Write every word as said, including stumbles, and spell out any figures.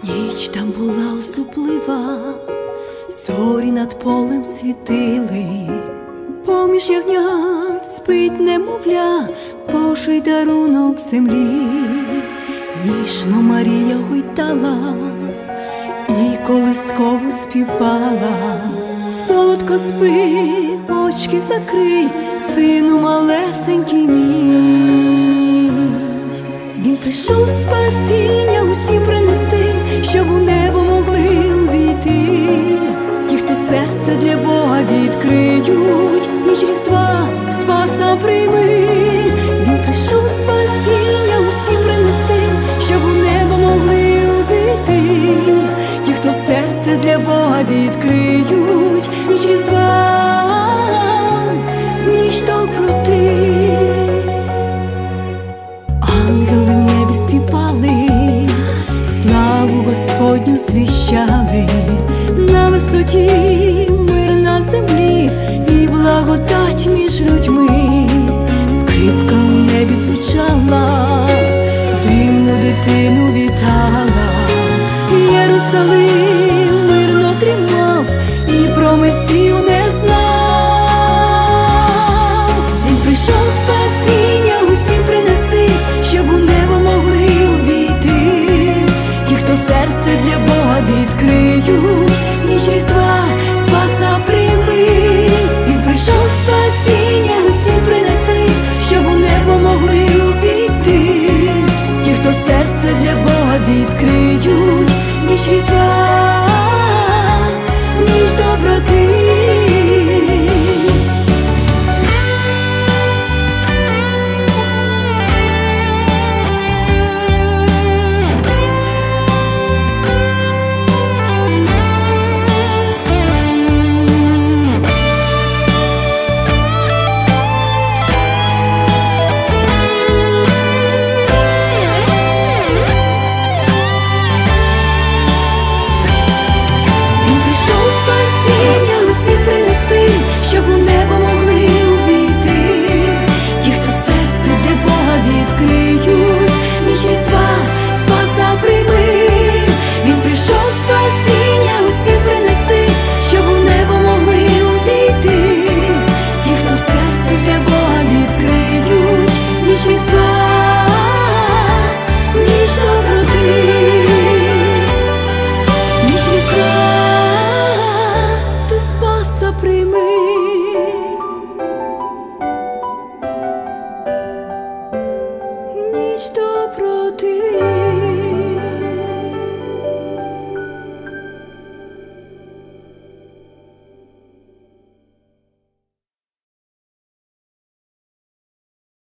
Ніч там була особлива, зорі над полем світили, поміж ягнят спить немовля, Божий дарунок землі. Ніжно Марія гойдала і колискову співала. Солодко спи, очки закрий, сину малесенький мій. Він прийшов спасіння усім принести, щоб у небо могли увійти ті, хто серце для Бога відкриють, ніч Різдва Спаса прийми. Він прийшов спасіння усім принести, щоб у небо могли увійти ті, хто серце для Бога відкриють, ніч Різдва, ніч доброти. Ангели в небі співали, славу Господню звіщали, на висоті мир на землі і благодать між людьми. Скрипка у небі звучала, дивну дитину вітала. Єрусалим мирно тримав і про Месію не знав. Він прийшов спасіння усім принести, щоб у небо могли увійти ті, хто серце для Бога відкриють, ніч Різдва Спаса прийми. Він прийшов спасіння усім принести, щоб у небо могли увійти ті, хто серце для Бога відкриють, ніч Різдва, ніч доброти. Щоб у небо могли увійти ті, хто серце для Бога відкриють, ніч Різдва Спаса прийми. Він прийшов спасіння усім принести, щоб у небо могли увійти ті, хто серце для Бога відкриють, ніч Різдва, ніч доброти. Ніч Різдва ти Спаса прийми. Ніч доброти.